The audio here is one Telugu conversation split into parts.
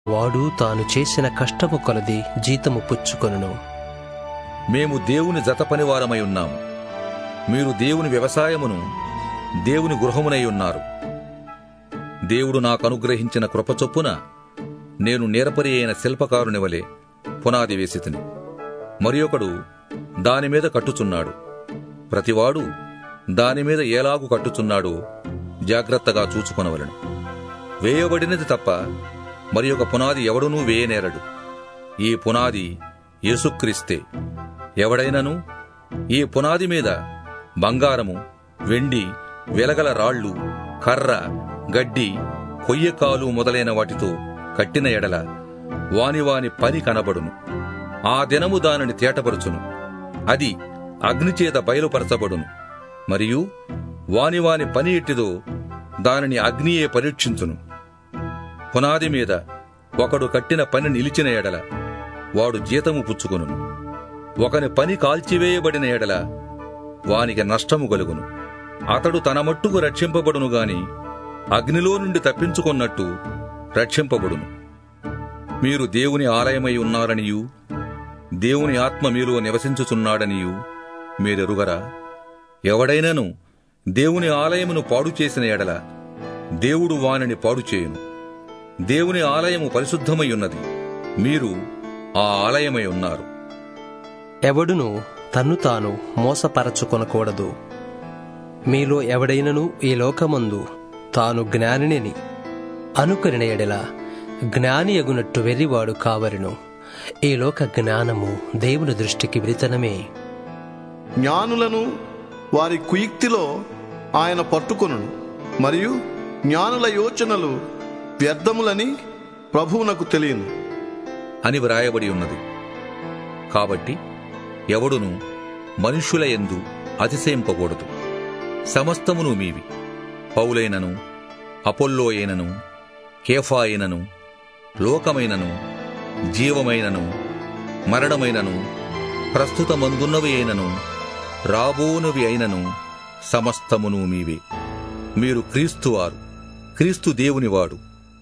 వాడు తాను చేసిన కష్టము కొలది జీతము పుచ్చుకొనును. మేము దేవుని జతపనివారమై ఉన్నాము. మీరు దేవుని వ్యవసాయమును, దేవుని గృహమునై ఉన్నారు. దేవుడు నాకు అనుగ్రహించిన కృపచొప్పున నేను నేర్పరి అయిన శిల్పకారుని వలె పునాది వేసితిని. మరియొకడు దానిమీద కట్టుచున్నాడు. ప్రతివాడు దానిమీద ఏలాగు కట్టుచున్నాడో జాగ్రత్తగా చూచుకొనవలెను. వేయబడినది తప్ప మరి ఒక పునాది ఎవడునూ వేయనేరడు. ఈ పునాది యేసుక్రీస్తే. ఎవడైనను ఈ పునాది మీద బంగారము, వెండి, వెలగల రాళ్ళు, కర్ర, గడ్డి, కొయ్యకాలు మొదలైన వాటితో కట్టిన ఎడల వాని పని కనబడును. ఆ దినము దానిని తేటపరుచును. అది అగ్నిచేత బయలుపరచబడును. మరియు వాని పని ఎట్టిదో దానిని అగ్నియే పరీక్షించును. పునాది మీద ఒకడు కట్టిన పని నిలిచిన ఎడల వాడు జీతము పుచ్చుకొనును. ఒకని పని కాల్చివేయబడిన ఎడల వానికి నష్టము కలుగును. అతడు తన మట్టుకు రక్షింపబడును గాని అగ్నిలో నుండి తప్పించుకొన్నట్టు రక్షింపబడును. మీరు దేవుని ఆలయమై ఉన్నారనియూ దేవుని ఆత్మ మీలో నివసించుచున్నాడనియూ మీరెరుగరా? ఎవడైనను దేవుని ఆలయమును పాడు చేసిన ఎడల దేవుడు వానిని పాడు చేయును. దేవుని ఆలయము పరిశుద్ధమై ఉన్నది, మీరు ఆ ఆలయమై ఉన్నారు. ఎవడును తన్ను తాను మోసపరచుకొనకూడదు. మీలో ఎవడైనను ఈ లోకమందు తాను జ్ఞానిని అనుకొనిన ఎడల జ్ఞాని అగునట్టు వెర్రివాడు కావలెను. ఈ లోక జ్ఞానము దేవుని దృష్టికి విరితనమే. జ్ఞానులను వారి కుయుక్తిలో ఆయన పట్టుకొనును, మరియు జ్ఞానుల యోచనలు వ్యర్థములని ప్రభువునకు తెలియను అని వ్రాయబడి ఉన్నది. కాబట్టి ఎవడును మనుష్యుల యందు అతిశయింపకూడదు. సమస్తమును మీవి. పౌలైనను, అపొల్లో అయినను, కేఫా అయినను, లోకమైనను, జీవమైనను, మరణమైనను, ప్రస్తుతమందున్నవి అయినను, రాబోనవి అయినను సమస్తమును మీవే. మీరు క్రీస్తువారు, క్రీస్తు దేవునివాడు.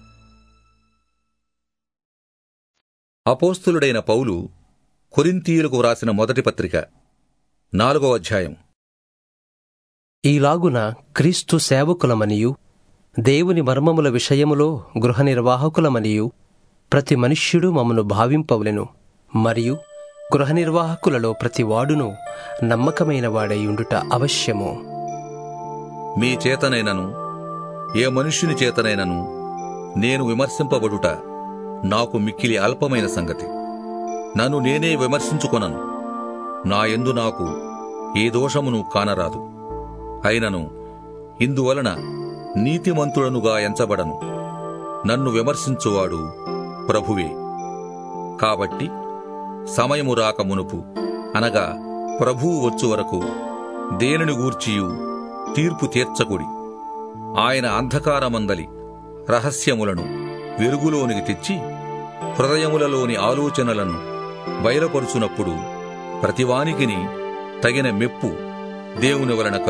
అపోస్తులుడైన పౌలు కొరింథీయులకు వ్రాసిన మొదటి పత్రిక 4వ అధ్యాయం. ఈలాగున క్రీస్తు సేవకులమనియు దేవుని మర్మముల విషయములో గృహ నిర్వాహకులమనియు ప్రతి మనుష్యుడు మమ్మను భావింపవలెను. మరియు గృహ నిర్వాహకులలో ప్రతివాడును నమ్మకమైన వాడై ఉండుట అవశ్యము. మీ చేతనైనను ఏ మనుష్యుని చేతనైనను నేను విమర్శింపబడుట నాకు మిక్కిలి అల్పమైన సంగతి. నన్ను నేనే విమర్శించుకొనను. నా యందు నాకు ఏ దోషమును కానరాదు. అయినను ఇందువలన నీతిమంతుడనుగా ఎంచబడను. నన్ను విమర్శించువాడు ప్రభువే. కాబట్టి సమయము రాక మునుపు, అనగా ప్రభువు వచ్చు వరకు దేనిని గూర్చియు తీర్పు తీర్చకుడి. ఆయన అంధకారమందలి రహస్యములను వెలుగులోనికి తెచ్చి హృదయములలోని ఆలోచనలను బయలుపరుచునప్పుడు ప్రతివానికిని తగిన మెప్పు దేవుని వలన